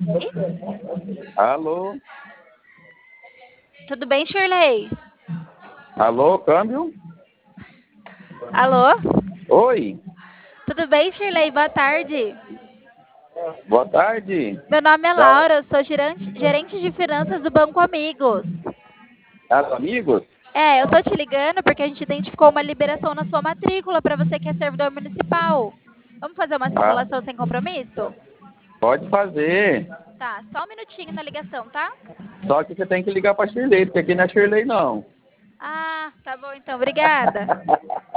Alô? Tudo bem, Shirley? Alô, câmbio? Alô? Oi, Tudo bem, Shirley? Boa tarde. boa tarde. Meu nome é Da, Laura, eu sou gerente de finanças do Banco Amigos. das amigos? Eu tô te ligando porque a gente identificou uma liberação na sua matrícula para você que é servidor municipal. Vamos fazer uma Ah, simulação sem compromisso? pode fazer. Tá, só um minutinho na ligação, tá? Só que você tem que ligar pra Shirley, porque aqui não é Shirley, não. Ah, tá bom então, obrigada.